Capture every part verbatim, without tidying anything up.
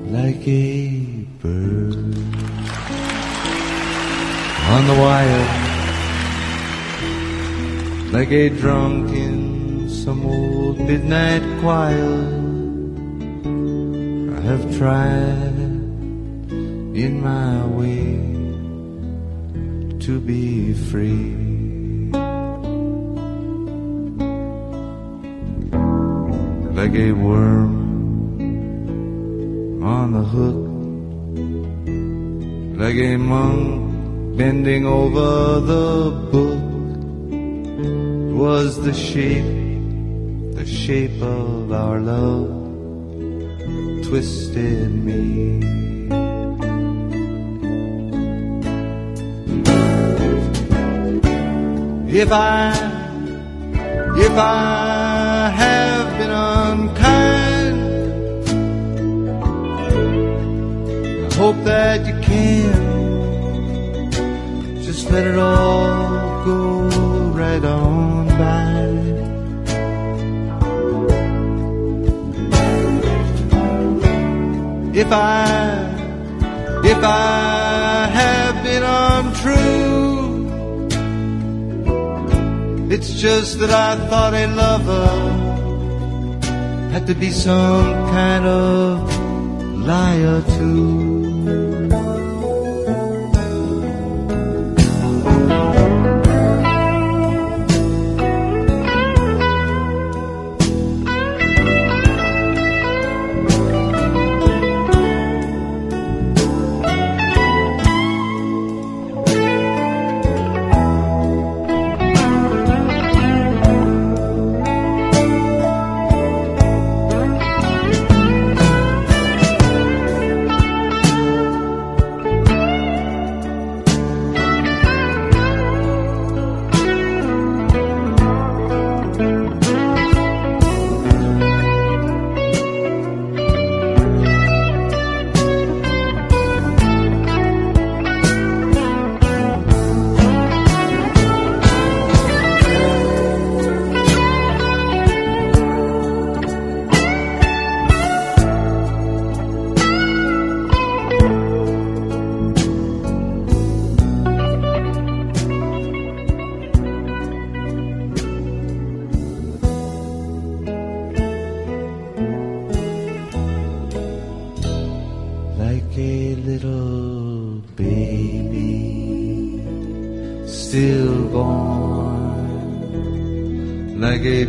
like a bird on the wire, like a drunk in some old midnight choir. I have tried in my way to be free, like a worm on the hook, like a monk bending over the book. It was the shape, the shape of our love twisted me. If I, if I have been unkind, I hope that you can just let it all go right on by. If I, if I have been untrue, it's just that I thought a lover had to be some kind of liar too. Like a little baby still born, like a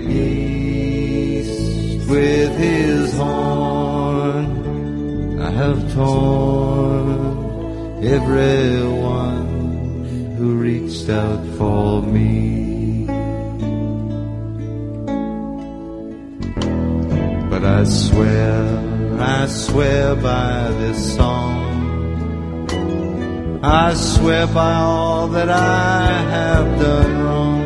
beast with his horn, I have torn everyone who reached out for me. But I swear, I swear by this song, I swear by all that I have done wrong,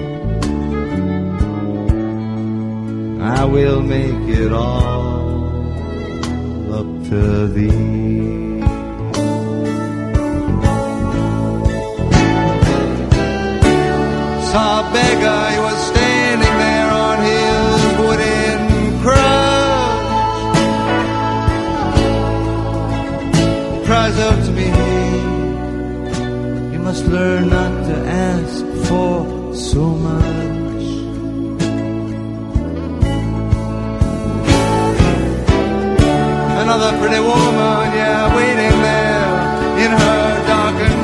I will make it all up to thee. Saw a beggar, he was standing there on his wooden crutch. Cries out to me, you must learn not to ask for so much. Another pretty woman, yeah, waiting there in her darkened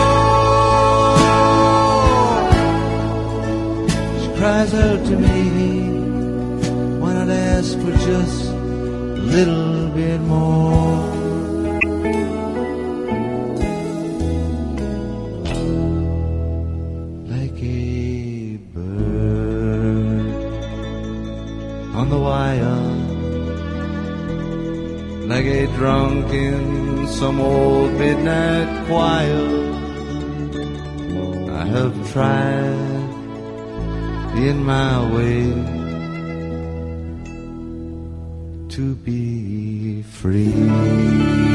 door. She cries out to me, why not ask for just a little bit more? On the wire, like a drunk in some old midnight choir, I have tried in my way to be free.